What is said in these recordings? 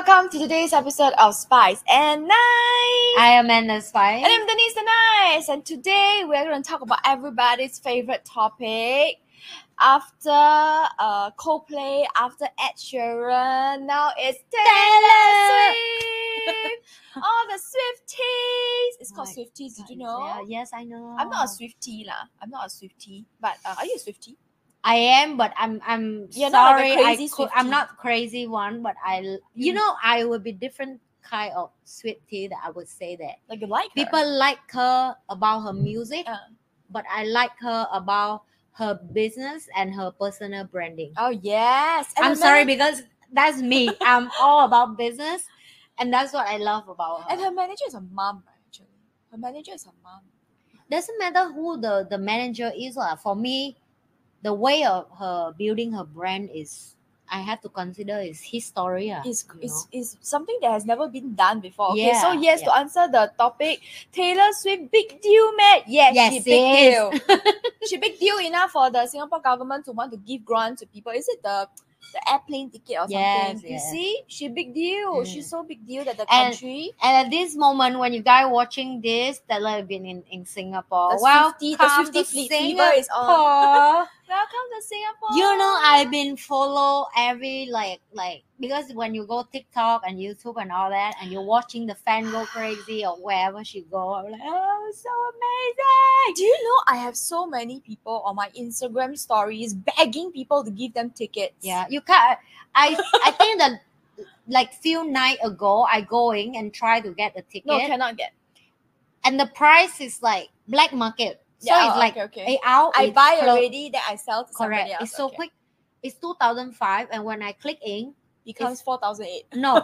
welcome to today's episode of Spice and Nice. I am Amanda Spice. And I'm Denise the Nice. And today we're going to talk about everybody's favorite topic. After Coldplay, after Ed Sheeran, now it's Taylor Swift. All the Swifties. It's called Swifties, did you know? Yeah, yes, I know. I'm not a Swiftie lah. I'm not a Swiftie. But are you a Swiftie? I am, but I'm You're sorry. not like a crazy Swiftie. I'm not crazy one, but I would be different kind of Swiftie that I would say that. Like you like her. People like her about her music, but I like her about her business and her personal branding. Oh yes. And I'm sorry because that's me. I'm all about business, and that's what I love about her. And her manager is a mom, actually. Her manager is a mom. Doesn't matter who the manager is. For me, the way of her building her brand is, I have to consider, is his story. Is something that has never been done before. Okay, so yes, to answer the topic, Taylor Swift, big deal, man. Yes, she big deal. She big deal enough for the Singapore government to want to give grant to people. Is it the airplane ticket or something? Yes. You see, she big deal. She's so big deal that the And country. at this moment, when you guys watching this, that have been in Singapore. The Swiftie fleet fever is on. Welcome to Singapore. You know, I've been follow every like because when you go TikTok and YouTube and all that, and you're watching the fan go crazy or wherever she go, I'm like, oh, so amazing. Do you know I have so many people on my Instagram stories begging people to give them tickets? Yeah, you can't. I think that like few nights ago, I going and try to get a ticket. No, cannot get. And the price is like black market. So it's like okay. I buy already, then I sell to somebody else. It's so quick. It's 2005, and when I click in, becomes 4,008. No.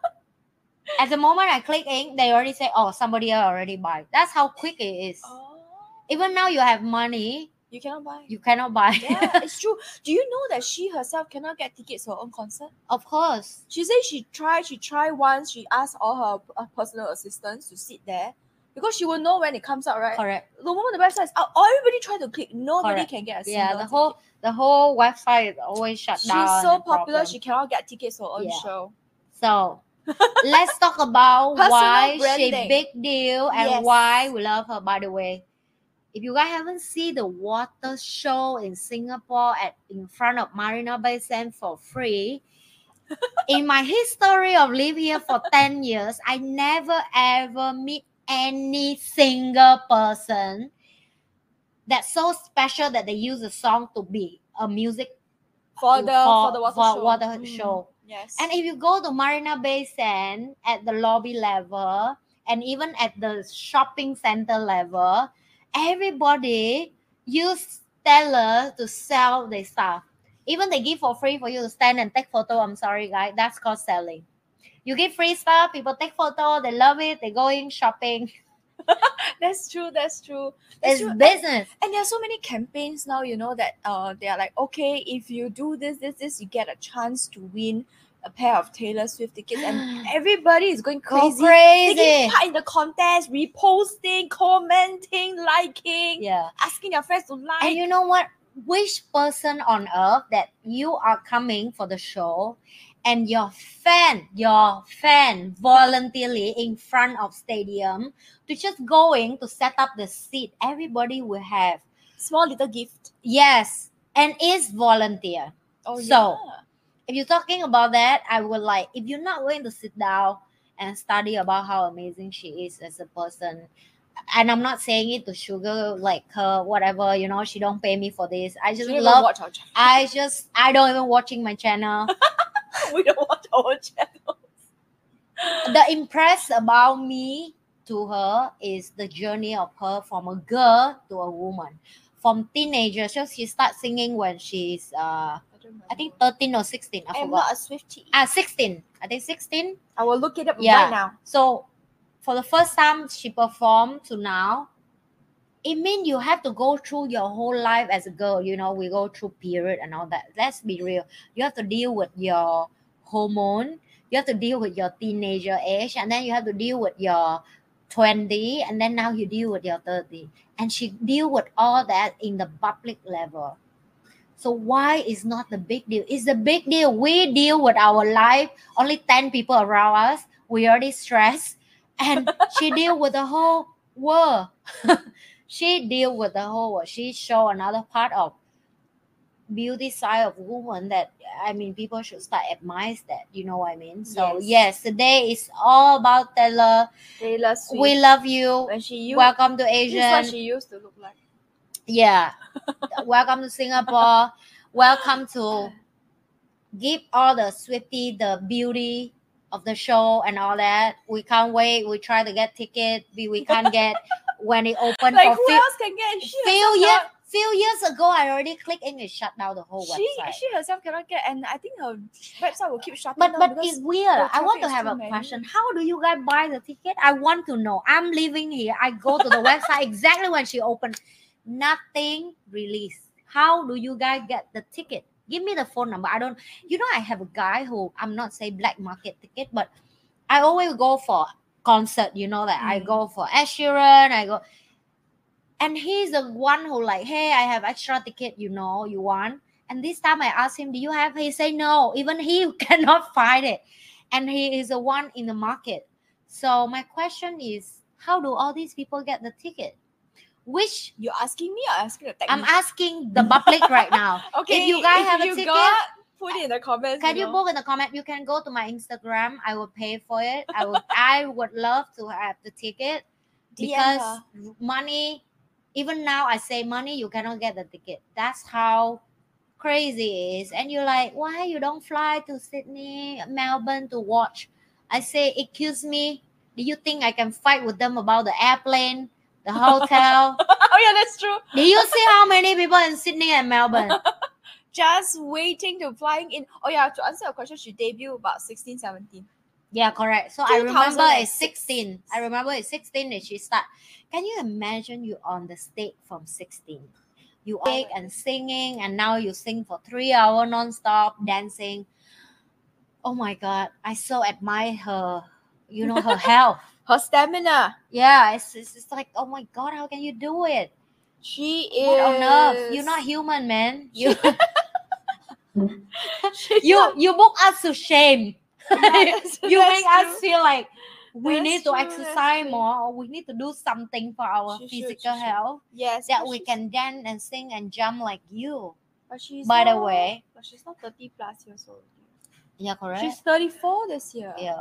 At the moment I click in, they already say, oh, somebody else already buy. That's how quick it is. Oh. Even now you have money, you cannot buy. You cannot buy. Yeah, it's true. Do you know that she herself cannot get tickets for her own concert? Of course. She said she tried once. She asked all her personal assistants to sit there, because she will know when it comes out, right? Correct. The moment the website is out, everybody try to click. Nobody can get a single ticket. The whole website is always shut down. She's so popular, she cannot get tickets for her own show. So let's talk about why she's big deal and why we love her. By the way, if you guys haven't seen the water show in Singapore in front of Marina Bay Sands for free, in my history of living here for 10 years, I never ever meet any single person that's so special that they use a song to be a music for the water show. Yes. And if you go to Marina Bay Sands at the lobby level and even at the shopping center level, everybody use Taylor to sell their stuff. Even they give for free for you to stand and take photo. I'm sorry, guys, that's called selling. You give free stuff, people take photo, they love it, they go in shopping. That's true. It's business. And there are so many campaigns now, you know, that they are like, okay, if you do this, you get a chance to win a pair of Taylor Swift tickets, and everybody is going crazy. Taking part in the contest, reposting, commenting, liking, asking their friends to like. And you know what? Which person on earth that you are coming for the show and your fan voluntarily in front of stadium to just going to set up the seat, everybody will have small little gift. Yes, and it's volunteer. So if you're talking about that, I would like, if you're not going to sit down and study about how amazing she is as a person, and I'm not saying it to sugar like her, whatever, you know, she don't pay me for this. I just love watch our channel. I don't even watching my channel. We don't watch our channel. The impress about me to her is the journey of her from a girl to a woman, from teenager. So she starts singing when she's I think 13 or 16. I forgot. I'm not a Swiftie. 16. I think 16. I will look it up right now. So for the first time she performed to now, it means you have to go through your whole life as a girl. You know, we go through period and all that. Let's be real. You have to deal with your hormone. You have to deal with your teenager age, and then you have to deal with your 20, and then now you deal with your 30. And she deal with all that in the public level. So why is not the big deal? It's the big deal. We deal with our life, only 10 people around us. We already stressed. And she deal with the whole world. She deal with the whole world. She show another part of beauty side of woman that, I mean, people should start admire that. You know what I mean? So yes, today is all about Taylor. Taylor Swift. We love you. When she Welcome to Asia. This is what she used to look like. Yeah. Welcome to Singapore. Welcome to give all the Swiftie the beauty of the show and all that. We can't wait. We try to get ticket. We can't get when it opened. Like for who else can get? Few years ago, I already clicked in and shut down the whole website. She herself cannot get, and I think her website will keep shutting down. But because it's weird. I want to have a question. How do you guys buy the ticket? I want to know. I'm living here. I go to the website exactly when she opened. Nothing released. How do you guys get the ticket? Give me the phone number. I don't. You know, I have a guy who, I'm not saying black market ticket, but I always go for concert. You know that I go for Ed Sheeran. I go. And he's the one who like, hey, I have extra ticket, you know, you want? And this time I asked him, do you have? He say no. Even he cannot find it. And he is the one in the market. So my question is, how do all these people get the ticket? Which you're asking me or asking the technique? I'm asking the public right now. Okay. If you guys have a ticket, put it in the comments. Can you book in the comment? You can go to my Instagram. I will pay for it. I would love to have the ticket because money. Even now, I say money, you cannot get the ticket. That's how crazy it is. And you're like, why you don't fly to Sydney, Melbourne to watch? I say, excuse me, do you think I can fight with them about the airplane, the hotel? Oh yeah, that's true. Do you see how many people in Sydney and Melbourne? Just waiting to flying in. Oh yeah, to answer your question, she debuted about 16, 17. Yeah, correct. So I remember it's 16. I remember it's 16 that she start. Can you imagine you on the stage from 16? You are and singing, and now you sing for 3 hours non-stop, dancing. Oh my God, I so admire her. You know, her health. Her stamina. Yeah, it's like, oh my God, how can you do it? She is. What on earth? You're not human, man. You book us to shame. You make us feel like we need to exercise more, or we need to do something for our physical health. Yes, that we can dance and sing and jump like you. But she's by the way, but she's not 30 plus years old. Yeah, correct. She's 34 this year. Yeah.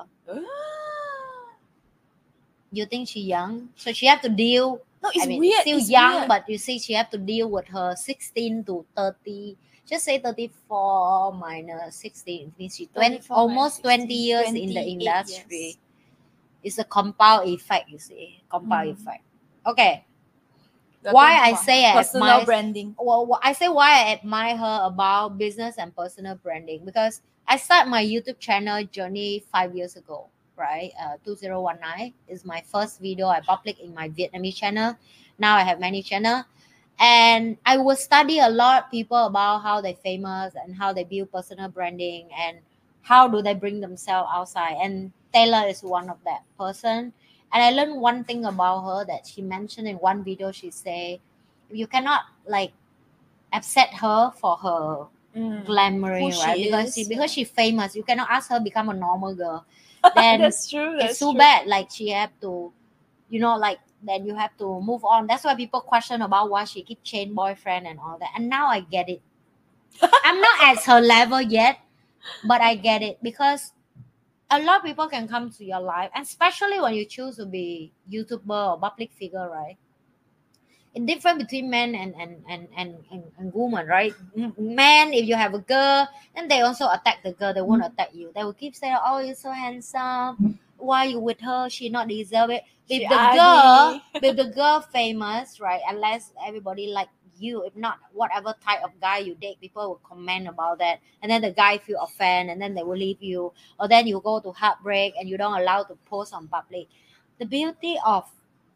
You think she's young? So she have to deal. No, it's weird. Still it's young, weird. but you see, she have to deal with her 16 to 30. Just say 34 minus 16 means she almost 20 years in the industry. Years. It's a compound effect, you see. Compound effect. Okay. Why I say personal branding. Well, I say why I admire her about business and personal branding, because I started my YouTube channel journey 5 years ago, right? 2019 is my first video I published in my Vietnamese channel. Now I have many channels. And I will study a lot of people about how they're famous and how they build personal branding and how do they bring themselves outside. And Taylor is one of that person. And I learned one thing about her that she mentioned in one video. She say, you cannot like upset her for her glamoring, right? Because she's famous. You cannot ask her become a normal girl. Then that's true. It's too bad. Like she have to, you know, like then you have to move on. That's why people question about why she keep change boyfriend and all that. And now I get it. I'm not at her level yet, but I get it, because a lot of people can come to your life, and especially when you choose to be YouTuber or public figure, right? It's different between men and women, right? Men, if you have a girl, then they also attack the girl. They won't attack you. They will keep saying, "Oh, you're so handsome. Why you with her? She not deserve it." If the girl famous, right? Unless everybody like you, if not whatever type of guy you date, people will comment about that, and then the guy feel offended, and then they will leave you, or then you go to heartbreak and you don't allow to post on public. The beauty of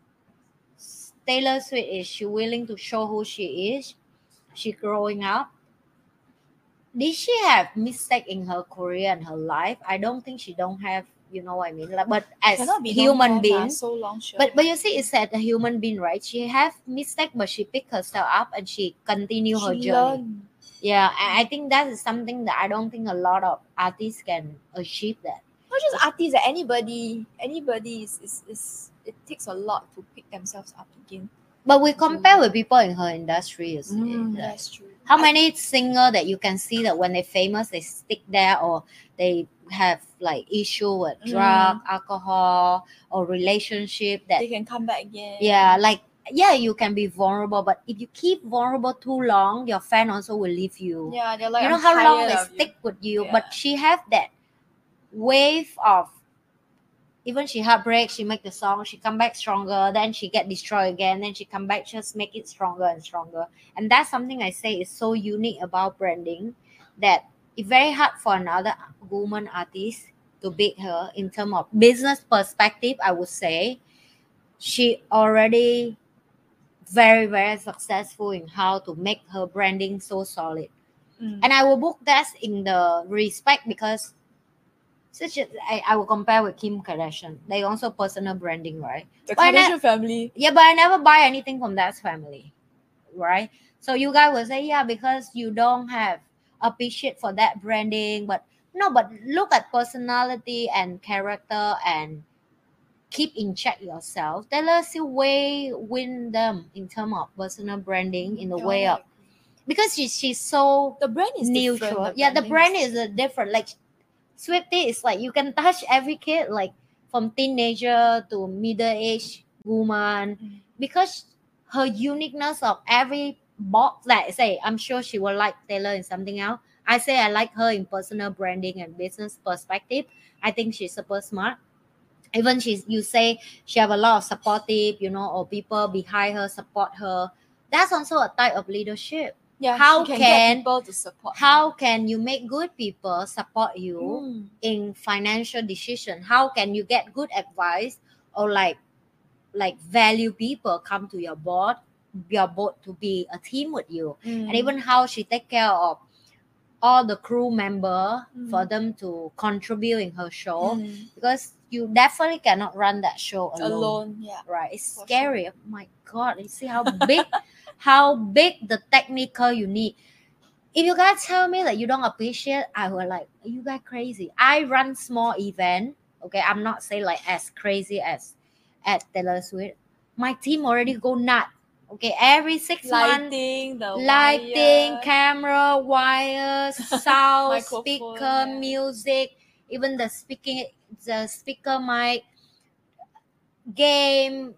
Taylor Swift is she willing to show who she is. She growing up. Did she have mistake in her career and her life? I don't think she don't have. You know what I mean? Like, but as human being, so long, sure. but you see, it's that a human being, right? She have mistake, but she pick herself up and she continue her journey. Yeah, I think that is something that I don't think a lot of artists can achieve that. Not just artists, anybody is it takes a lot to pick themselves up again. But we compare with people in her industry, you see. That's true. How many singer that you can see that when they're famous, they stick there, or they have like issue with drug, alcohol, or relationship that they can come back again. Yeah, like you can be vulnerable, but if you keep vulnerable too long, your fan also will leave you. Yeah, they're like, you know I'm how long they tired of stick with you. Yeah. But she have that wave of, even she heartbreak, she make the song, she come back stronger, then she get destroyed again, then she come back, just make it stronger and stronger. And that's something I say is so unique about branding, that it's very hard for another woman artist to beat her in terms of business perspective. I would say she already very, very successful in how to make her branding so solid. And I will book that in the respect, because I will compare with Kim Kardashian. They also personal branding, right? The Kardashian family. Yeah, but I never buy anything from that family, right? So you guys will say, yeah, because you don't have appreciate for that branding. But no, but look at personality and character and keep in check yourself. Taylor still way win them in terms of personal branding in the way of, because she's so the brand is neutral. The brand is different. Like Swiftie is like you can touch every kid, like from teenager to middle-aged woman, because her uniqueness of every box. Like say, I'm sure she will like Taylor in something else. I say I like her in personal branding and business perspective. I think she's super smart. Even you say she have a lot of supportive, or people behind her support her. That's also a type of leadership. Yeah, how can get people to support how can you make good people support you in financial decision? How can you get good advice, or like value people come to your board to be a team with you? And even how she take care of all the crew member for them to contribute in her show, because you definitely cannot run that show alone. Yeah, right? It's scary. Sure. Oh my god, you see how big how big the technical you need. If you guys tell me that you don't appreciate, I will like, you guys crazy. I run small event. Okay, I'm not saying like as crazy as at Taylor Swift. My team already go nuts. Okay, every 6 months, lighting, camera, wires, sound, speaker, music, even the speaker mic, game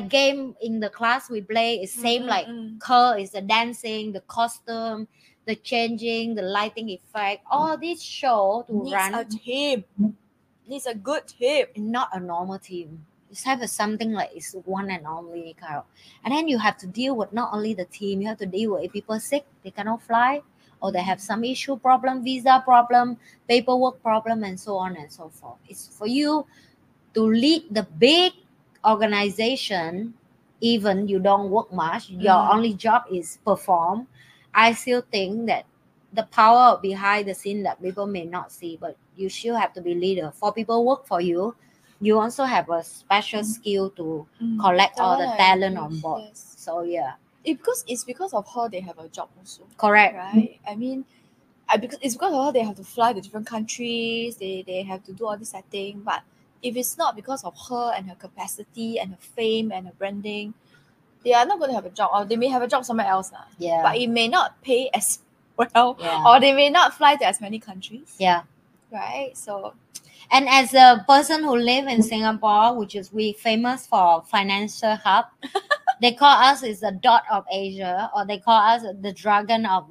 in the class we play is same like her is the dancing, the costume, the changing, the lighting effect. All this show to needs run a team. Needs a good team, not a normal team. Just have something like it's one and only kind of. And then you have to deal with not only the team, you have to deal with if people sick, they cannot fly, or they have some issue problem, visa problem, paperwork problem, and so on and so forth. It's for you to lead the big organization. Even you don't work much, your only job is perform. I still think that the power behind the scene that people may not see, but you still have to be leader. For people work for you, you also have a special skill to collect all the talent on board. Yes. So yeah, it's because of her they have a job also. Correct. Right. I mean, it's because of her they have to fly to different countries. They have to do all this setting. But if it's not because of her and her capacity and her fame and her branding, they are not going to have a job, or they may have a job somewhere else. Yeah. But it may not pay as well, or they may not fly to as many countries. Yeah. Right. So, and as a person who live in Singapore, which is we famous for financial hub, they call us is the dot of Asia, or they call us the dragon of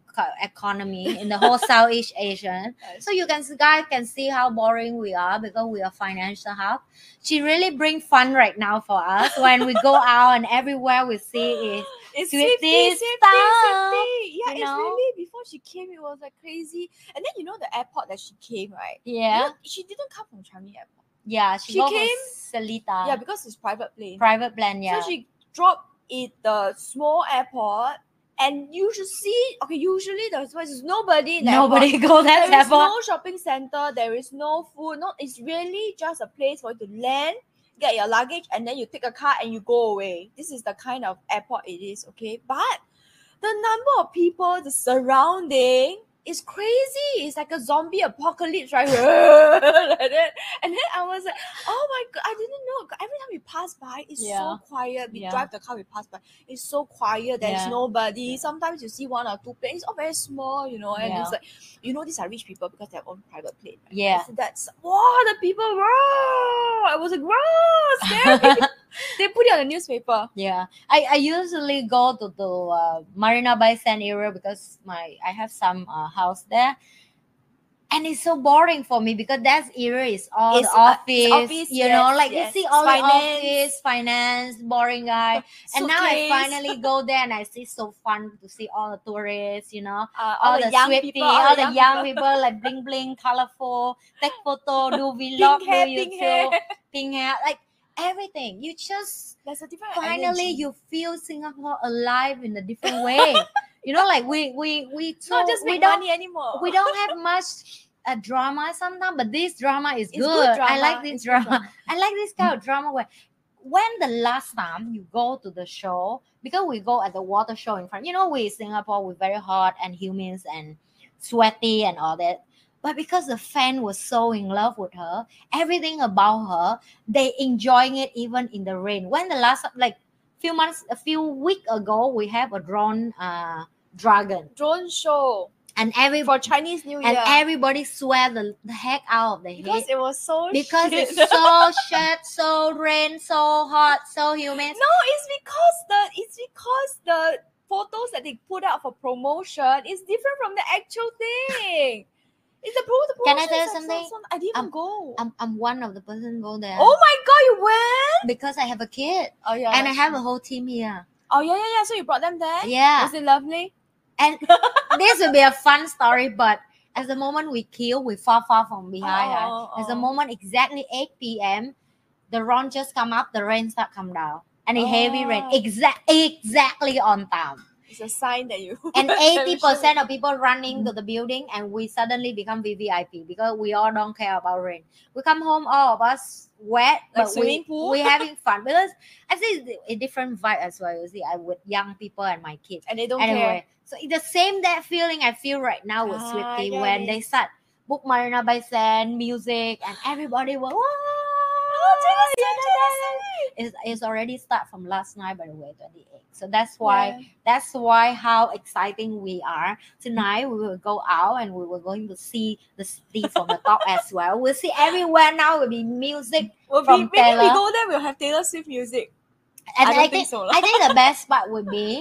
economy in the whole Southeast Asian. So you guys can see how boring we are because we are financial hub. She really bring fun right now for us when we go out and everywhere we see is Swiftie stuff. Yeah, it's really, before she came, it was like crazy. And then the airport that she came, right? Yeah. She didn't come from Changi Airport. Yeah, she came Seletar. Yeah, because it's private plane. Private plane, yeah. So she dropped at the small airport. And you should see, usually there's nobody in the Nobody airport. Go that There is airport. no shopping center. There is no food. No, it's really just a place for you to land, get your luggage, and then you take a car and you go away. This is the kind of airport it is, okay? But the number of people, the surrounding is crazy. It's like a zombie apocalypse, right? Like that. And then I was like, oh my god, I didn't know. Every time we pass by, it's so quiet. We drive the car, we pass by, it's so quiet. There's nobody. Sometimes you see one or two planes, it's all very small, you know, and it's like, you know, these are rich people because they have own private plane. Right? Yeah. So that's the people. Whoa! I was like, whoa, scary. They put it on the newspaper. Yeah, I usually go to the Marina Bay Sands area because I have some house there, and it's so boring for me because that area is all the office, you know, like you see all the office, finance, boring guy. And now I finally go there and I see so fun to see all the tourists, you know, all the young people, all the young people like bling bling, colorful, take photo, do vlog, do YouTube, pink hair, like everything. You just there's a different finally energy. You feel Singapore alive in a different way. You know, like we not just make money anymore. We don't have much drama sometimes, but this drama is good. Drama. I like this drama. I like this kind of drama where when the last time you go to the show, because we go at the water show in front, you know, we Singapore, we're very hot and humid and sweaty and all that. But because the fan was so in love with her, everything about her, they enjoying it even in the rain. When the last, like a few weeks ago, we have a drone show, and for Chinese New Year, and everybody swear the heck out of the because head. It was so because shit. It's so shit, so rain, so hot, so humid. No, it's because the photos that they put out for promotion is different from the actual thing. It's the promotion. Can I tell you something? I didn't even go. I'm one of the person go there. Oh my god, you went? Because I have a kid. Oh yeah. And I have a whole team here. Oh yeah. So you brought them there? Yeah. Was it lovely? And this will be a fun story, but at the moment we kill, we far from behind. At the moment exactly 8 p.m., the rain just come up, the rain start come down. And a heavy rain. Exactly on time. It's a sign that you and 80% of people running to the building, and we suddenly become VVIP because we all don't care about rain. We come home, all of us wet, like but we having fun because I think it's a different vibe as well. You see, I with young people and my kids, and they don't care. So it's the same that feeling I feel right now with Sweetie when they start book Marina Bay Sands music and everybody will. It's already start from last night, by the way, 28. So that's why how exciting we are. Tonight we will go out and we were going to see the city from the top as well. We'll see everywhere now will be music from maybe Taylor. We go there, we'll have Taylor Swift music. And I think the best part would be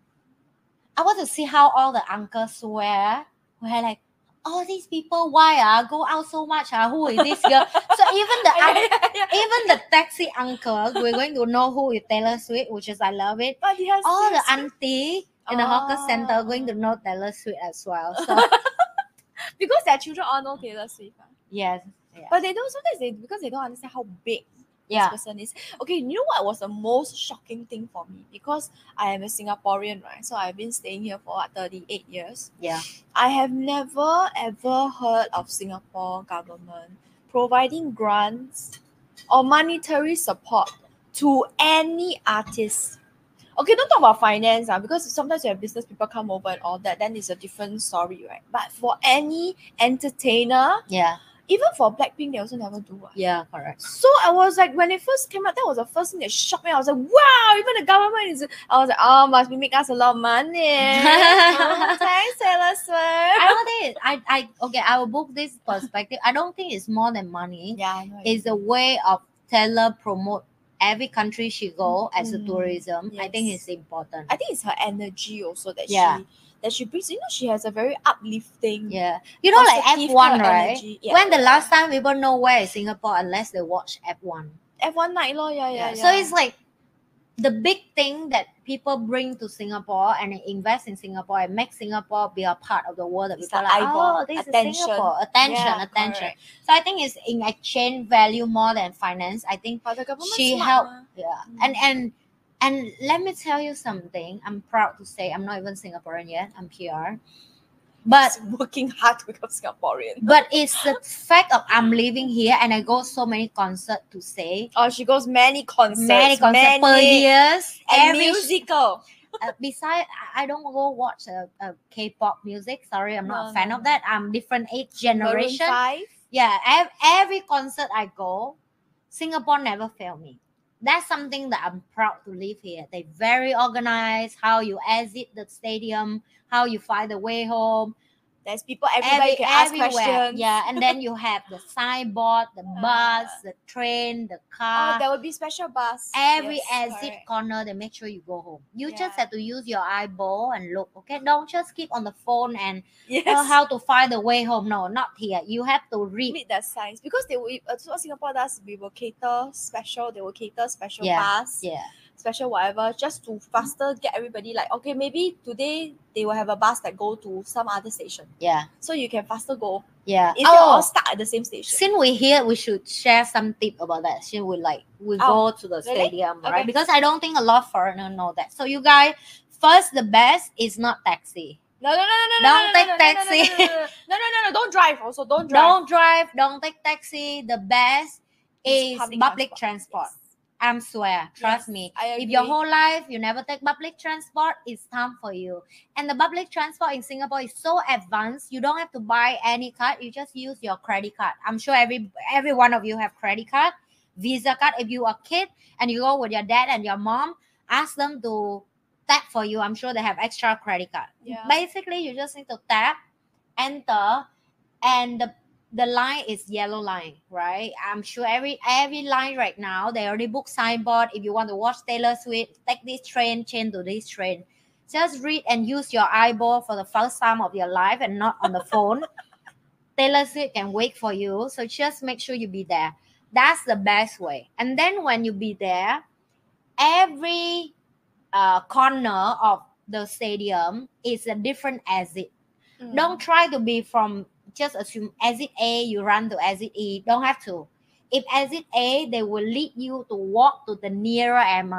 I want to see how all the uncles wear like, all these people, why go out so much? Who is this girl? So even the taxi uncle, we're going to know who is Taylor Swift, which is I love it. But all the auntie in the hawker center are going to know Taylor Swift as well. So because their children all know Taylor Swift. Yes. But they don't because they don't understand how big this person is. Okay, you know what was the most shocking thing for me? Because I am a Singaporean, right? So I've been staying here for 38 years. Yeah. I have never ever heard of Singapore government providing grants or monetary support to any artist. Okay, don't talk about finance because sometimes you have business people come over and all that, then it's a different story, right? But for any entertainer, even for Blackpink, they also never do. Yeah, correct. So I was like, when it first came out, that was the first thing that shocked me. I was like, wow, even the government is. I was like, oh, must be make us a lot of money. Thanks, Taylor Swift. I don't think I will book this perspective. I don't think it's more than money. Yeah, I know. It's a way of Taylor promote every country she go as a tourism. Yes. I think it's important. I think it's her energy also that she brings. You know, she has a very uplifting. Yeah. You know, like F1, right? Yeah. When the last time people know where is Singapore unless they watch F1. F1 night, yeah. So it's like the big thing that people bring to Singapore and invest in Singapore and make Singapore be a part of the world that people are like, oh, this is Singapore. Attention. Correct. So I think it's in exchange value more than finance. I think she helped. Yeah. And let me tell you something. I'm proud to say I'm not even Singaporean yet. I'm PR. But she's working hard to become Singaporean. But it's the fact of I'm living here and I go so many concerts to say. Oh, she goes many concerts per year. And musical. Besides, I don't go watch K-pop music. Sorry, I'm not a fan of that. I'm different age generation. Maroon 5. Yeah, every concert I go, Singapore never fail me. That's something that I'm proud to live here. They very organized. How you exit the stadium, how you find the way home. There's people everywhere you can ask everywhere. questions. Yeah, and then you have the signboard, the bus, the train, the car. Oh, there will be special bus. Every Yes, exit correct. corner, they make sure you go home. You Yeah. just have to use your eyeball and look. Okay, don't just keep on the phone and Yes. how to find the way home. No, not here. You have to read. Read the signs because they will. What Singapore does, we will cater special. They will cater special Yeah. bus. Yeah. Special whatever, just to faster get everybody like, okay, maybe today they will have a bus that go to some other station. Yeah. So you can faster go. Yeah. Instead of all stuck at the same station. Since we're here, we should share some tip about that. Since we go to the stadium, right? Okay. Because I don't think a lot of foreigners know that. So you guys, first, the best is not taxi. No. Don't take taxi. No. Don't drive. Also, don't drive. Don't drive. Don't take taxi. The best is public transport. Yes. I swear, trust me. If your whole life you never take public transport, it's time for you. And the public transport in Singapore is so advanced, you don't have to buy any card. You just use your credit card. I'm sure every one of you have credit card, Visa card. If you are a kid and you go with your dad and your mom, ask them to tap for you. I'm sure they have extra credit card. Yeah. Basically, you just need to tap, enter, and the line is yellow line, right? I'm sure every line right now, they already book signboard. If you want to watch Taylor Swift, take this train, change to this train. Just read and use your eyeball for the first time of your life and not on the phone. Taylor Swift can wait for you. So just make sure you be there. That's the best way. And then when you be there, every corner of the stadium is a different exit. Don't try to be from just assume exit A, you run to exit E. Don't have to. If exit A, they will lead you to walk to the nearer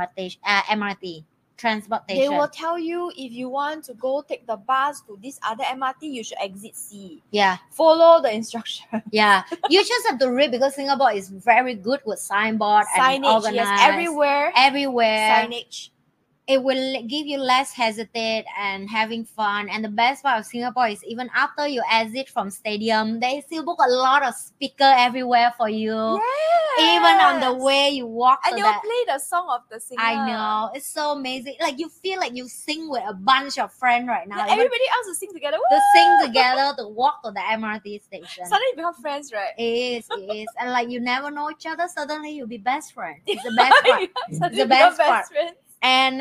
MRT transportation. They will tell you if you want to go take the bus to this other MRT, you should exit C. Yeah. Follow the instruction. Yeah. You just have to read because Singapore is very good with signboard and organized. Yes, everywhere. Signage. It will give you less hesitate and having fun. And the best part of Singapore is even after you exit from stadium, they still book a lot of speaker everywhere for you. Yes. Even on the way you walk. And they will play the song of the singer. I know. It's so amazing. Like you feel like you sing with a bunch of friends right now. Yeah, everybody else will sing together. To sing together to walk to the MRT station. Suddenly you become friends, right? It is. And like you never know each other, suddenly you'll be best friends. It's the best part. It's the best part. Friends. And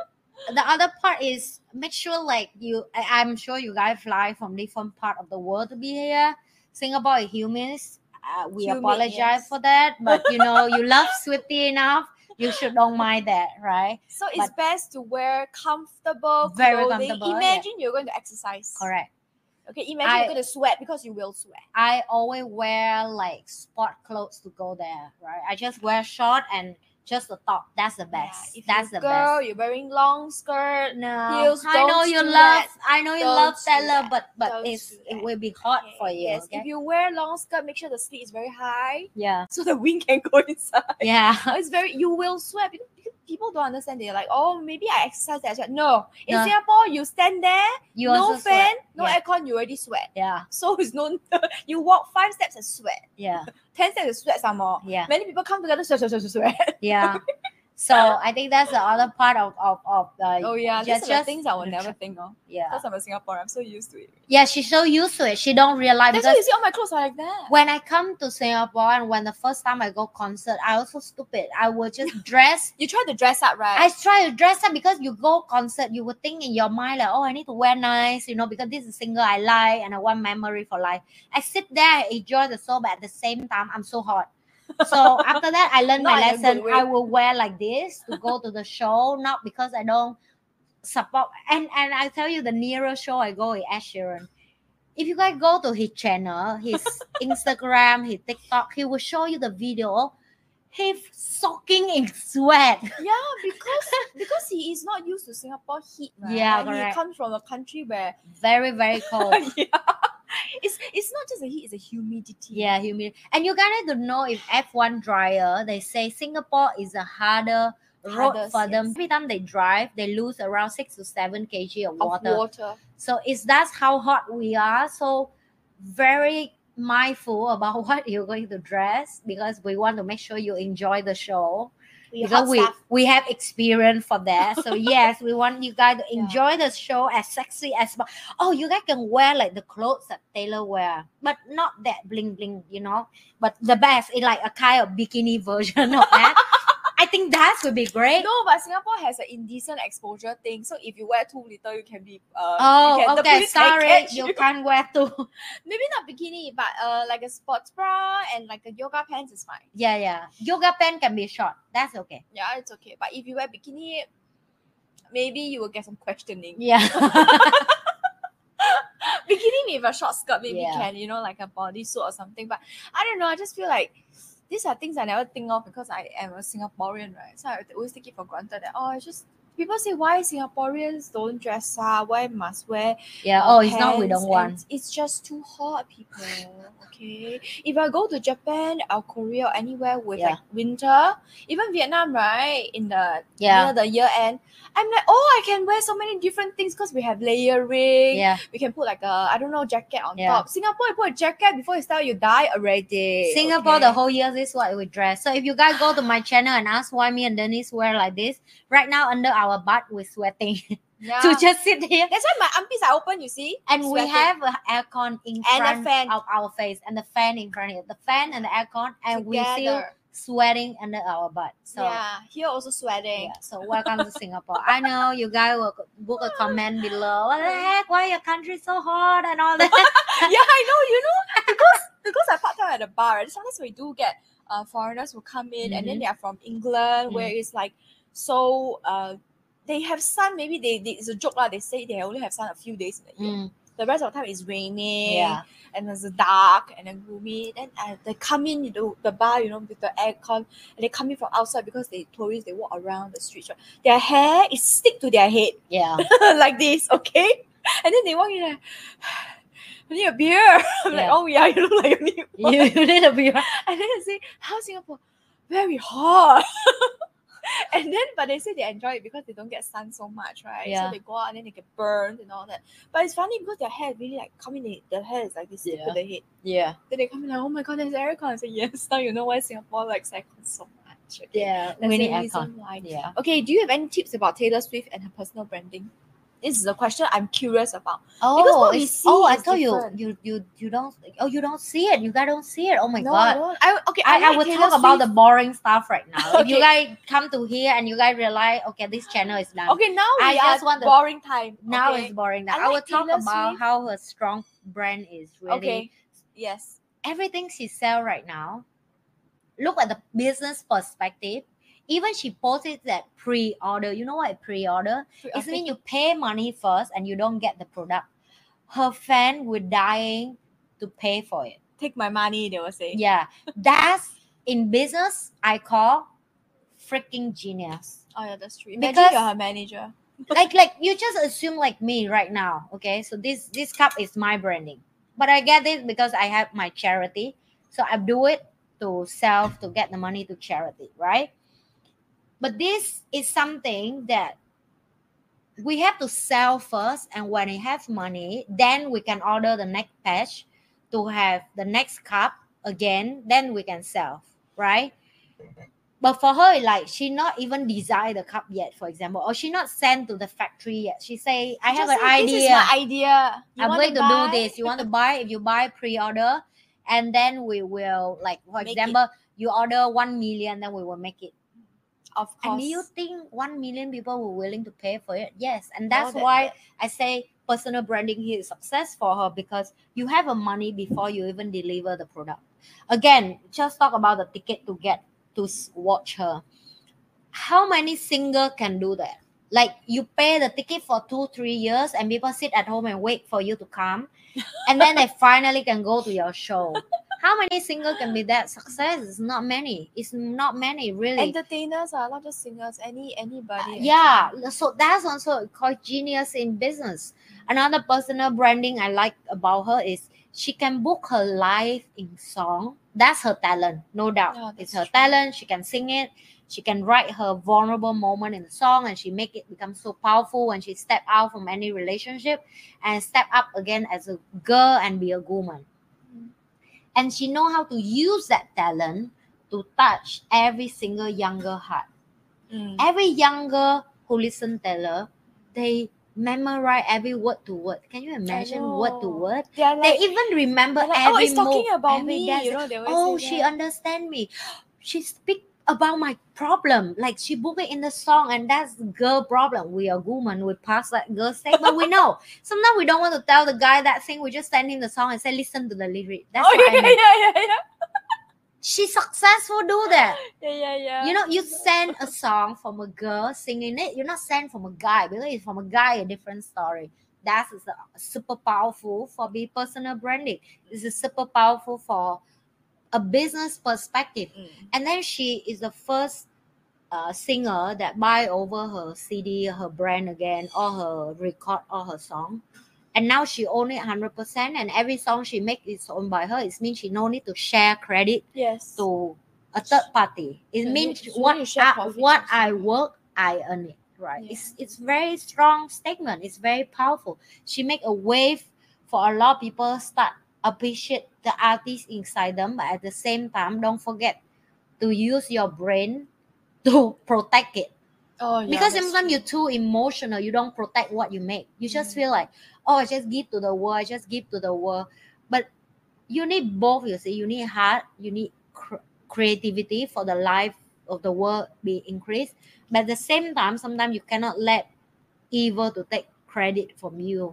the other part is make sure like I'm sure you guys fly from different part of the world to be here. Singapore is humid. We apologize for that, but you love Swiftie enough. You should don't mind that, right? So it's best to wear comfortable clothing. Very comfortable. Imagine you're going to exercise. Correct. Okay, imagine you're going to sweat because you will sweat. I always wear like sport clothes to go there, right? I just wear short and just the top. That's the best. Yeah, if that's the girl, best. you're wearing long skirt, no, heels. I know you love Taylor, but it will be hot for you. Yes, okay? if you wear long skirt, make sure the slit is very high. Yeah. So the wind can go inside. Yeah. It's you will sweat because people don't understand. They're like, oh, maybe I exercise that sweat. No. In Singapore, you stand there, you no fan, sweat. no aircon, you already sweat. Yeah. So it's you walk 5 steps and sweat. Yeah. 10 steps and sweat some more. Yeah. Many people come together, sweat. Yeah. So I think that's the other part of oh yeah, just things I will never think of. Yeah. Because I'm a Singaporean, I'm so used to it. Yeah, she's so used to it. She don't realize. That's why you see all my clothes are like that. When I come to Singapore and when the first time I go concert, I was so stupid. I would just dress. You try to dress up, right? I try to dress up because you go concert, you would think in your mind like, oh, I need to wear nice, because this is a singer I like and I want memory for life. I sit there, I enjoy the show, but at the same time, I'm so hot. So after that, I learned my lesson. I will wear like this to go to the show, not because I don't support. And I tell you, the nearest show I go is Ed Sheeran. If you guys go to his channel, his Instagram, his TikTok, he will show you the video. He's soaking in sweat. Yeah, because he is not used to Singapore heat, right? Yeah, and correct. He comes from a country where very, very cold. Yeah. It's not just the heat, it's the humidity. Yeah, humidity. And you gotta to know if F1 dryer, they say Singapore is a harder road Others, for them. yes. Every time they drive, they lose around 6 to 7 kg of Of water. So that's how hot we are. So very mindful about what you're going to dress, because we want to make sure you enjoy the show. Because we have experience for that. So yes, we want you guys to enjoy the show as sexy as possible. Oh, you guys can wear like the clothes that Taylor wear, but not that bling bling, you know. But the best is like a kind of bikini version of that. I think that would be great. No, but Singapore has an indecent exposure thing. So if you wear too little, you can be okay, sorry, you can't wear too. Maybe not bikini, but like a sports bra and like a yoga pants is fine. Yeah. Yoga pants can be short. That's okay. Yeah, it's okay. But if you wear bikini, maybe you will get some questioning. Yeah. Bikini with a short skirt maybe can, you know, like a bodysuit or something. But I don't know. I just feel like these are things I never think of because I am a Singaporean, right? So I always take it for granted that it's just people say why Singaporeans don't dress up, why must wear it's not we don't want. It's just too hot, people. Okay. If I go to Japan or Korea or anywhere with like winter, even Vietnam, right? In the near the year end, I'm like, I can wear so many different things because we have layering. Yeah. We can put like a jacket on top. Singapore, you put a jacket before you start, you die already. Singapore, the whole year, this is what we dress. So if you guys go to my channel and ask why me and Denise wear like this, right now under our butt we're sweating. To just sit here. That's why my armpits are open, you see. And sweating. We have an aircon in front of our face and the fan in front of it. The fan and the aircon, and we still sweating under our butt. So here also sweating. So welcome to Singapore. I know you guys will book a comment below. What the heck? Why your country so hot and all that? I know. You know, because I part time at a bar. And sometimes we do get foreigners who come in and then they are from England, where it's like so. They have sun. Maybe it's a joke lah. They say they only have sun a few days in the year. The rest of the time is raining, and it's dark and then gloomy. Then they come in, the bar, with the aircon, and they come in from outside because tourists, they walk around the streets. Right? Their hair is stick to their head, like this, okay. And then they walk in like, I need a beer. I'm like, oh yeah, you look like you need a beer. And then they say, how's Singapore? Very hot. And then, but they say they enjoy it because they don't get sun so much, right? So they go out and then they get burned and all that. But it's funny because their hair really like the hair is like this stick to the head. Yeah. Then they come in like, oh my god, there's aircon. I say, yes, now you know why Singapore likes aircon so much. Okay? Yeah, that's the reason why. Yeah. Okay, do you have any tips about Taylor Swift and her personal branding? This is a question I'm curious about. Because what we see I thought you don't. Oh, you don't see it. You guys don't see it. Oh my god. I will talk about the boring stuff right now. If you guys come to here and you guys realize, okay, this channel is done. Okay, now I just want boring time. Now it's boring time. I will talk about how her strong brand is really. Okay. Yes. Everything she sells right now. Look at the business perspective. Even she posted that pre-order. You know what pre-order? It means you pay money first and you don't get the product. Her fan were dying to pay for it. Take my money, they will say. Yeah. That's in business, I call freaking genius. Oh yeah, that's true. Imagine you're her manager. like you just assume like me right now. Okay. So this cup is my branding. But I get it because I have my charity. So I do it to get the money to charity, right? But this is something that we have to sell first, and when we have money, then we can order the next batch to have the next cup again, then we can sell, right? But for her, like, she not even designed the cup yet, for example, or she not sent to the factory yet. She say, I have an idea. This is my idea. I'm going to do this. You want to buy? If you buy pre-order, and then we will, like, for example, you order 1 million, then we will make it. Of course. And do you think 1 million people were willing to pay for it? Yes. And that's why I say personal branding here is success for her, because you have a money before you even deliver the product. Again, just talk about the ticket to get to watch her. How many singers can do that? Like, you pay the ticket for 2-3 years and people sit at home and wait for you to come. And then they finally can go to your show. How many singers can be that? Success is not many. It's not many, really. Entertainers are not just singers. Anybody. Yeah. So that's also called genius in business. Another personal branding I like about her is she can book her live in song. That's her talent, no doubt. It's her talent. She can sing it. She can write her vulnerable moment in the song, and she make it become so powerful when she step out from any relationship and step up again as a girl and be a woman. And she know how to use that talent to touch every single younger heart. Every younger who listen to her, they memorize every word to word. Can you imagine word to word? They even remember every move. Talking about every me. dance. You know, they always say she that. understand me. She speak about my problem. Like she book it in the song, and that's girl problem. We are woman. We pass that girl stage, but we know. Sometimes we don't want to tell the guy that thing. We just send him the song and say, listen to the lyric. That's what I mean. Yeah. She successful do that. Yeah. You know, you send a song from a girl singing it. You're not sent from a guy, because it's from a guy, a different story. That is super powerful for be personal branding. This is super powerful for a business perspective. And then she is the first singer that buy over her CD, her brand again, or her record, or her song. And now she own it 100%, and every song she make is owned by her. It means she no need to share credit to a third party. It means what I work, I earn it. Right? Yeah. It's very strong statement. It's very powerful. She make a wave for a lot of people start appreciate the artist inside them, but at the same time, don't forget to use your brain to protect it. Because sometimes you're too emotional, you don't protect what you make. You just feel like, I just give to the world. But you need both. You see, you need heart, you need creativity for the life of the world be increased. But at the same time, sometimes you cannot let evil to take credit from you.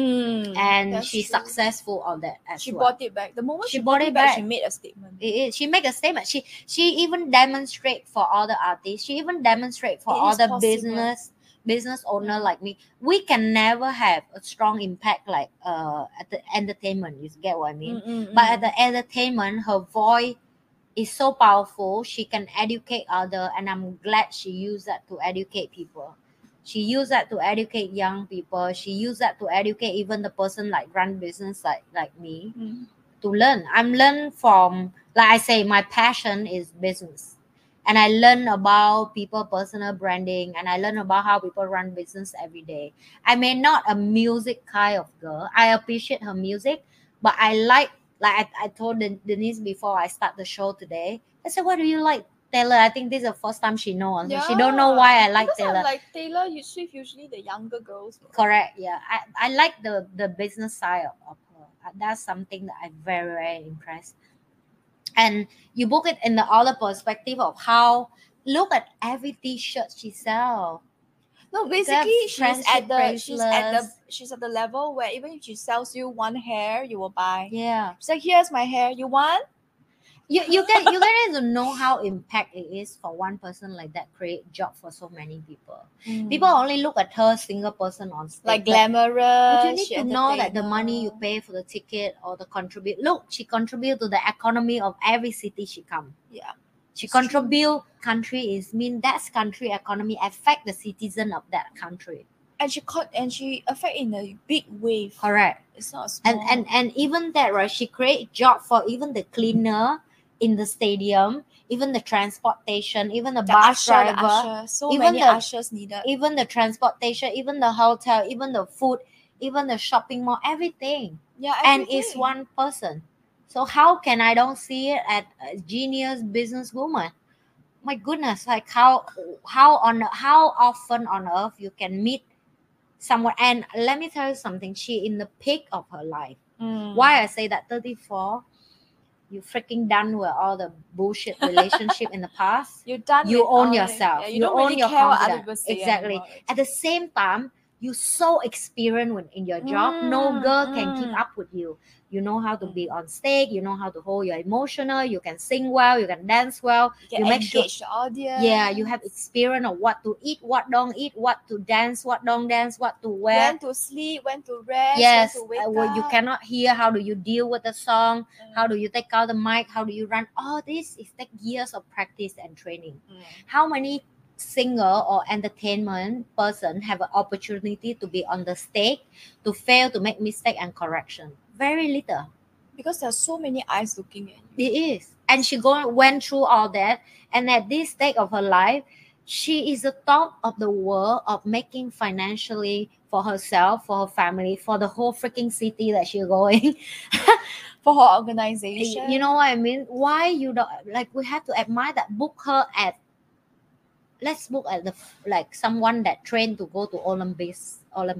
And she's successful on that as she well. Bought it back. The moment she bought it back, she made a statement. She make a statement. She even demonstrate for other artists. She even demonstrate for other business owner like me. We can never have a strong impact like at the entertainment. You get what I mean? But at the entertainment, her voice is so powerful. She can educate other, and I'm glad she used that to educate people. She used that to educate young people. She used that to educate even the person like run business like me to learn. I'm learn from, like I say, my passion is business. And I learn about people personal branding, and I learn about how people run business every day. I may not a music kind of girl. I appreciate her music, but I like I told Denise before I start the show today. I said, what do you like? Taylor, I think this is the first time she knows. Yeah, she don't know why I like Taylor. Like Taylor, Swift usually the younger girls. Correct. Yeah, I like the business side of her. That's something that I'm very, very impressed. And you book it in the other perspective of how look at every T-shirt she sells. No, basically she's at the level where even if she sells you one hair, you will buy. Yeah. She's like, here's my hair. You want? You get to know how impact it is for one person like that create job for so many people. People only look at her single person on stage like glamorous. But you need to know that the money you pay for the ticket or the contribute. Look, she contribute to the economy of every city she come. Yeah. She contribute country is mean that's country economy affect the citizen of that country. And she affect in a big wave. Correct. It's not small. And even that, right? She create job for even the cleaner in the stadium, even the transportation, even the bus driver, so even many ushers needed. Even the transportation, even the hotel, even the food, even the shopping mall, everything. Yeah, everything. And it's one person. So how can I don't see it at a genius businesswoman? My goodness, like how often on earth you can meet someone. And let me tell you something, she in the peak of her life. Why I say that 34, you freaking done with all the bullshit relationship in the past. You're done. You own yourself. You don't own really your care confidence. What other people say exactly. Anymore. At the same time, you so experienced in your job. No girl can keep up with you. You know how to be on stage. You know how to hold your emotional. You can sing well. You can dance well. You make sure the audience. Yeah, you have experience of what to eat, what don't eat, what to dance, what don't dance, what to wear, when to sleep, when to rest. Yes, when to wake up. You cannot hear. How do you deal with the song? How do you take out the mic? How do you run? All this is take years of practice and training. How many singer or entertainment person have an opportunity to be on the stage, to fail, to make mistake and correction? Very little. because there's so many eyes looking at you. It is. And she went through all that. And at this stage of her life, she is the top of the world of making financially for herself, for her family, for the whole freaking city that she's going. For her organization. You know what I mean? Why you don't like? We have to admire that. Book her at. Let's book at the like someone that trained to go to Olympics.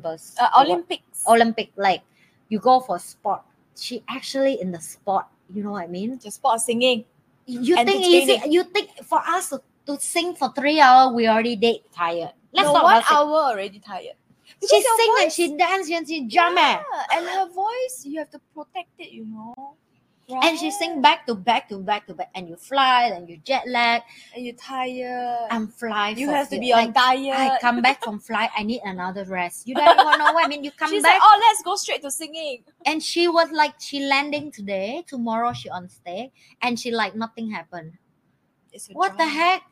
Olympic. Like you go for sport. She actually in the sport. You know what I mean? Just sport singing. You think easy? You think for us to sing for 3 hours, we already dead tired. Let's talk 1 hour already tired. Because she sing and she dance and she jump. Yeah, and her voice, you have to protect it, you know. Right? And she sing back to back to back to back, and you fly, and you jet lag, and you're tired. I'm flying. You have to be on diet. I come back from flight. I need another rest. You don't even know what I mean. You come She's back. Like, oh, let's go straight to singing. And she was like, she landing today. Tomorrow she on stage, and she like nothing happened. What the heck?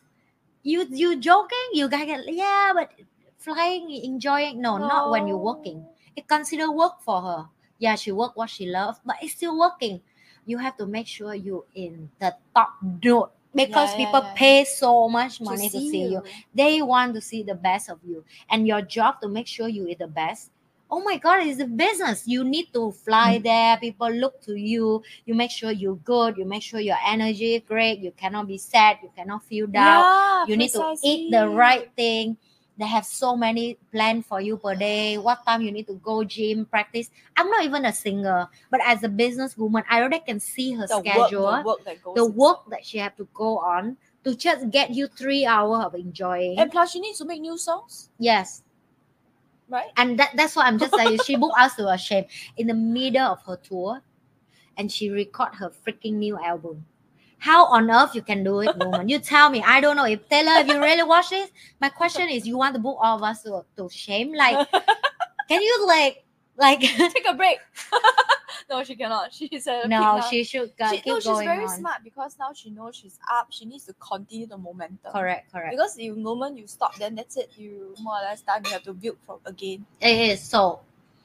You joking? You guys get but flying, enjoying. No, not when you're working. It consider work for her. Yeah, she work what she loves, but it's still working. You have to make sure you in the top note because people pay so much money to see you. They want to see the best of you, and your job to make sure you is the best. Oh my God, it's a business. You need to fly there. People look to you. You make sure you're good. You make sure your energy is great. You cannot be sad. You cannot feel down. You need to eat the right thing. They have so many plans for you per day. What time you need to go gym, practice. I'm not even a singer, but as a businesswoman, I already can see her schedule. The work that she have to go on to just get you 3 hours of enjoying. And plus, she needs to make new songs. Yes. Right? And that's what I'm just saying. She booked us to a shame in the middle of her tour, and she record her freaking new album. How on earth you can do it, woman? You tell me. I don't know. If Taylor, if you really watch this, my question is, you want to book all of us to shame? Like, can you like take a break? No, she cannot. She said no. She should keep going. She's very smart because now she knows she's up. She needs to continue the momentum. Correct. Because the moment you stop, then that's it. You more or less done. You have to build from again. It is so.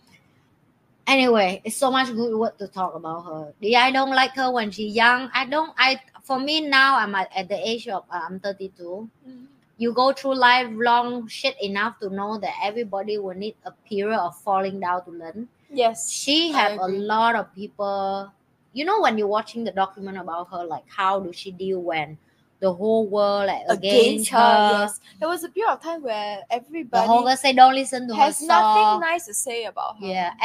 Anyway, it's so much good word to talk about her. I don't like her when she's young. For me now, I'm at the age of I'm 32. You go through lifelong shit enough to know that everybody will need a period of falling down to learn. Yes. She have a lot of people. You know, when you're watching the document about her, like how do she deal when the whole world like against her? Yes. There was a period of time where everybody the whole world say don't listen to her. Has nothing nice to say about her. Yeah,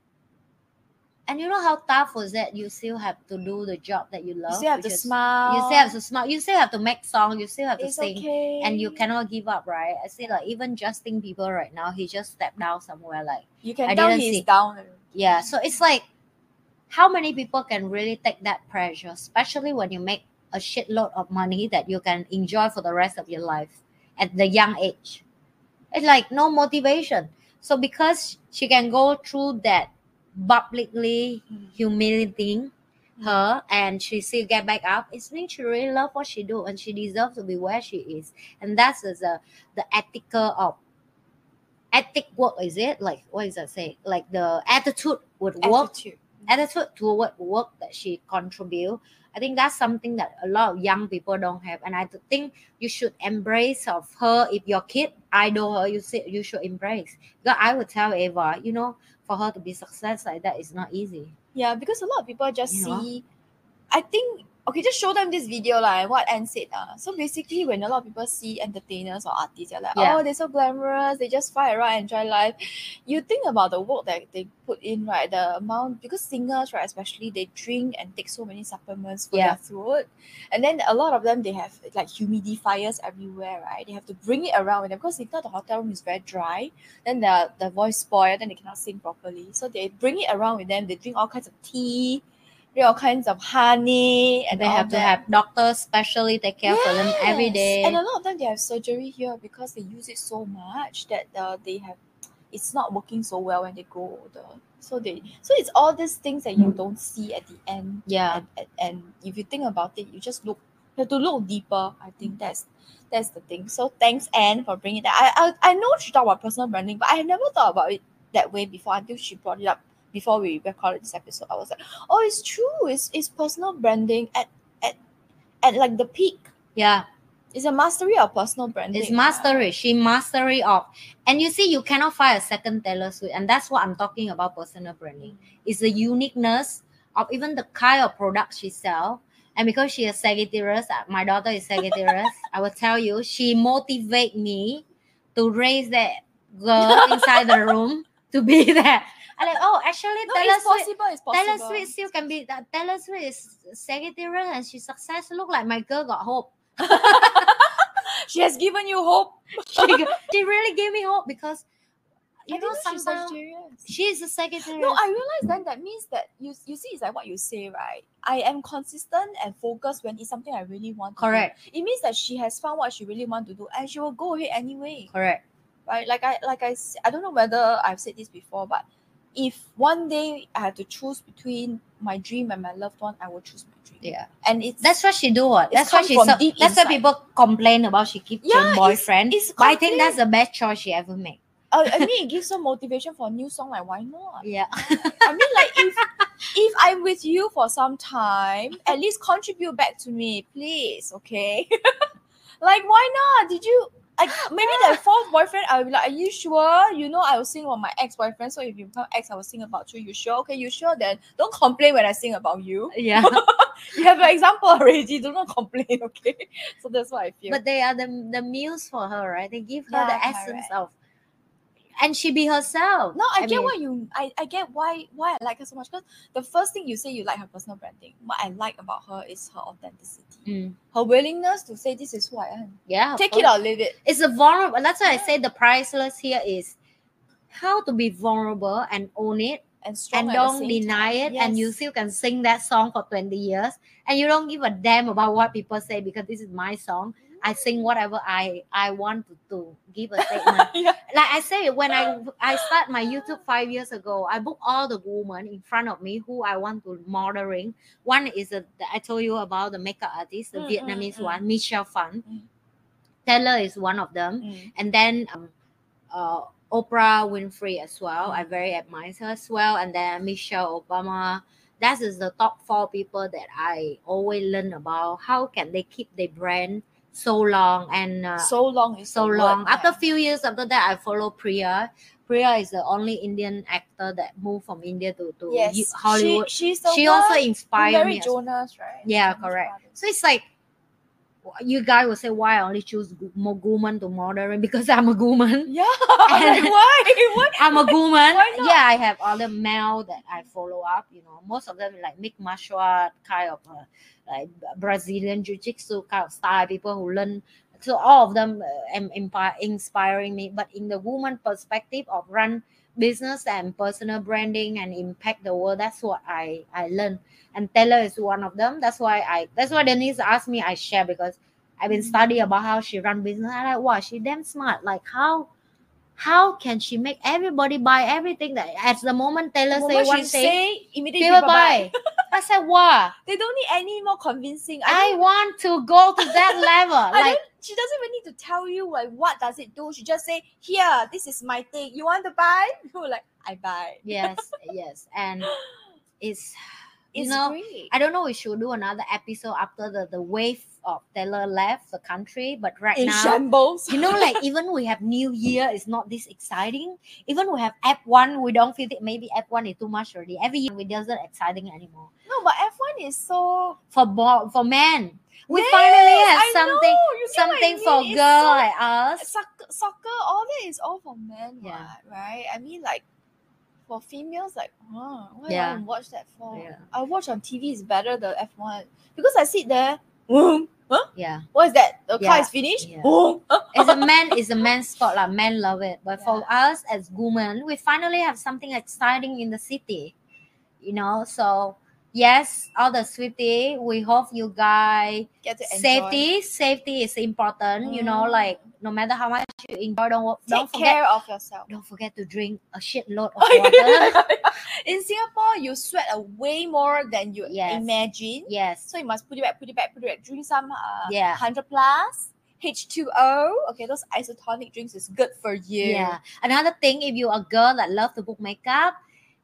and you know how tough was that? You still have to do the job that you love. You still have to smile. You still have to smile. You still have to make songs. You still have to sing. Okay. And you cannot give up, right? I see like even Justin Bieber right now, he just stepped down somewhere. Like you can tell he's down. Yeah, so it's like how many people can really take that pressure, especially when you make a shitload of money that you can enjoy for the rest of your life at the young age. It's like no motivation. So because she can go through that publicly humiliating her and she still get back up, it means she really love what she do and she deserves to be where she is. And that's the ethic work, is it? Like what does that say? Like the attitude would work. Attitude toward work that she contribute. I think that's something that a lot of young people don't have, and I think you should embrace of her. If your kid idol her, you should embrace. Because I would tell Eva, you know, for her to be success like that is not easy. Yeah, because a lot of people just see. I think just show them this video and what Anne said. So basically, when a lot of people see entertainers or artists, they're like, oh, they're so glamorous, they just fly around, enjoy life. You think about the work that they put in, right? The amount, because singers, right, especially, they drink and take so many supplements for their throat. And then a lot of them, they have like humidifiers everywhere, right? They have to bring it around with them because if not, the hotel room is very dry. Then the voice spoil, then they cannot sing properly. So they bring it around with them. They drink all kinds of tea, all kinds of honey, and they have to have doctors specially take care for them every day. And a lot of them, they have surgery here because they use it so much that it's not working so well when they grow older. So it's all these things that you don't see at the end. Yeah. And if you think about it, you have to look deeper. I think that's the thing. So thanks, Anne, for bringing that. I know she talked about personal branding, but I never thought about it that way before until she brought it up before we recorded this episode, I was like, oh, it's true. It's personal branding at like the peak. Yeah. It's a mastery of personal branding. It's mastery. She mastery of. And you see, you cannot find a second Taylor Swift. And that's what I'm talking about personal branding. It's the uniqueness of even the kind of product she sells. And because she is Sagittarius, my daughter is Sagittarius, I will tell you, she motivates me to raise that girl inside the room to be there. I'm like, oh, actually, No, Taylor it's Swift. possible. It's possible. Taylor Swift still can be that. Taylor Swift is Sagittarius and she's success. Look like my girl got hope. She has given you hope. She really gave me hope because you know she's sometimes Sagittarius. she is a Sagittarius. No, I realize then that means that you see it's like what you say, right? I am consistent and focused when it's something I really want to Correct. do. It means that she has found what she really wants to do and she will go ahead anyway. Correct. Right? I don't know whether I've said this before, but if one day I have to choose between my dream and my loved one, I will choose my dream. Yeah. And that's what she do. What? That's come what she. from deep That's why inside. people complain about she keep changing boyfriend. But I think that's the best choice she ever made. I mean, it gives her motivation for a new song. Like, why not? Yeah. I mean, like, if I'm with you for some time, at least contribute back to me, please. Okay. Like, why not? Did you like maybe the fourth boyfriend? I'll be like, are you sure? You know, I will sing about my ex-boyfriend. So if you become ex, I will sing about you. You sure? Okay, you sure? Then don't complain when I sing about you. Yeah. You have an example already. Do not complain. Okay. So that's what I feel. But they are the muse for her, right? They give her Yeah, the essence of. And she be herself. No, I get mean, I get why I like her so much, because the first thing you say you like her personal branding. What I like about her is her authenticity. Her willingness to say this is who I am. Yeah. Take it or leave it. It's a vulnerable. That's why I say the priceless here is how to be vulnerable and own it. And strong and don't deny it. Yes. And you still can sing that song for 20 years. And you don't give a damn about what people say because this is my song. I sing whatever I want to give a statement. Yeah. Like I say, when I start my YouTube 5 years ago, I book all the women in front of me who I want to modeling. One is I told you about the makeup artist, the Vietnamese one, Michelle Phan. Taylor is one of them. And then Oprah Winfrey as well. I very admire her as well. And then Michelle Obama. That is the top 4 people that I always learn about. How can they keep their brand so long? And so long. After a few years after that, I follow Priya. Priya is the only Indian actor that moved from India to Hollywood. She also inspired me. Jonas, right? Yeah, Jonas correct. Brothers. So it's like, you guys will say, why I only choose woman to modeling? Because I'm a woman. Yeah. Like, why? I'm a woman. Why not? Yeah, I have other male that I follow up. You know, most of them like Mick Marshall, kind of like Brazilian jiu-jitsu kind of style, people who learn. So all of them inspiring me. But in the woman perspective of run business and personal branding and impact the world, that's what I learned. And Taylor is one of them. That's why Denise asked me, I share, because I've been studying about how she run business. I'm like, wow, she damn smart. Like how can she make everybody buy everything that at the moment Taylor say one thing, immediately people buy. I said, wow. They don't need any more convincing. I want to go to that level. She doesn't even need to tell you like what does it do. She just say, here, this is my thing. You want to buy? You're like, I buy. Yes. And it's great. I don't know, we should do another episode after the wave of Taylor left the country, but right in now shambles. Like even we have New Year, it's not this exciting. Even we have F1, we don't feel it. Maybe F1 is too much already. Every year it doesn't exciting anymore. No, but F1 is so for men. We finally have something for it's girl like us. Soccer, all that is all for men. Yeah. Right? I mean, like, for females, like, why do I watch that for? Yeah. I watch on TV is better than F1 because I sit there. Yeah. What is that? The car is finished. Yeah. It's a man's sport. Like men love it, but for us as women, we finally have something exciting in the city. So yes, all the Swiftie, we hope you guys get to enjoy. Safety is important. Like no matter how much you enjoy, don't take care of yourself. Don't forget to drink a shitload of water. In Singapore, you sweat way more than you imagine. Yes. So you must put it back. Drink some 100 plus H2O. Okay, those isotonic drinks is good for you. Yeah. Another thing, if you're a girl that love to book makeup,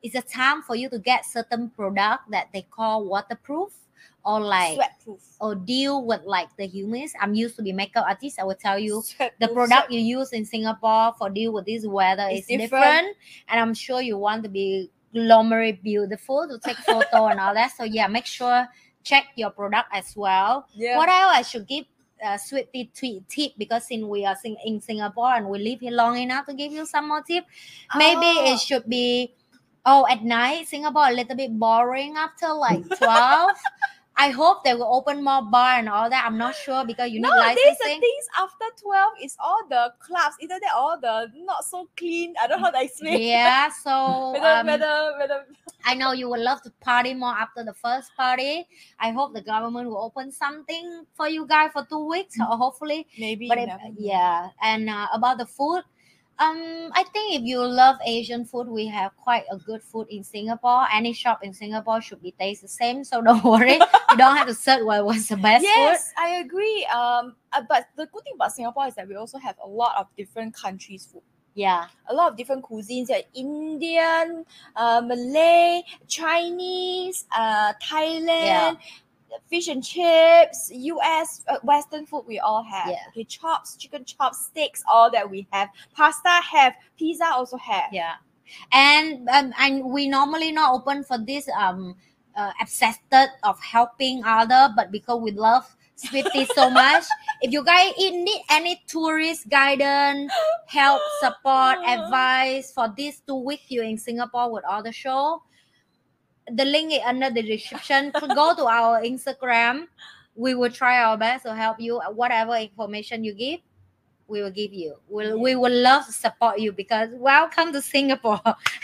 it's a time for you to get certain product that they call waterproof or like sweatproof, or deal with like the humidity. I'm used to be makeup artist. I will tell you sweatproof, the product you use in Singapore for deal with this weather is different, and I'm sure you want to be glamorous, beautiful to take photo and all that. So yeah, make sure check your product as well. Yeah. What else I should give sweet tip, because since we are in Singapore and we live here long enough to give you some more tip. Maybe it should be at night Singapore a little bit boring after like 12. I hope they will open more bar and all that. I'm not sure because you need licensing. The things after 12 is all the clubs, either they're all the not so clean. I don't know how to explain. Yeah, so whether I know you would love to party more after the first party. I hope the government will open something for you guys for 2 weeks, or hopefully. Maybe. But yeah, and about the food, I think if you love Asian food, we have quite a good food in Singapore. Any shop in Singapore should be taste the same, so don't worry. You don't have to search what's the best food. Yes, I agree. But the good thing about Singapore is that we also have a lot of different countries' food. Yeah, a lot of different cuisines, like Indian, Malay, Chinese, Thailand. Fish and chips, US, Western food we all have. Yeah. Okay, chops, chicken chops, steaks, all that we have. Pasta have, pizza also have. Yeah, and we normally not open for this obsessed of helping other, but because we love Swifties so much. If you guys need any tourist guidance, help, support, advice for these 2 weeks you're in Singapore with all the show, the link is under the description. Go to our Instagram. We will try our best to help you. Whatever information you give, we will give you. We will love to support you because welcome to Singapore.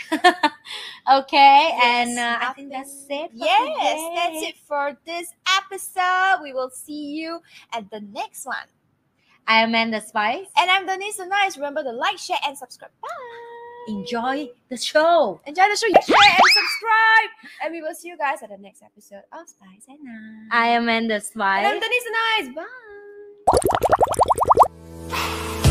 Okay, yes, and I think that's it. Yes, that's it for this episode. We will see you at the next one. I am Amanda Spice. And I'm Denise Nice. Remember to like, share, and subscribe. Bye. Enjoy the show. Share and subscribe. And we will see you guys at the next episode of Spice and Nice. I am Amanda Spice. And I'm Denise Nice. Bye.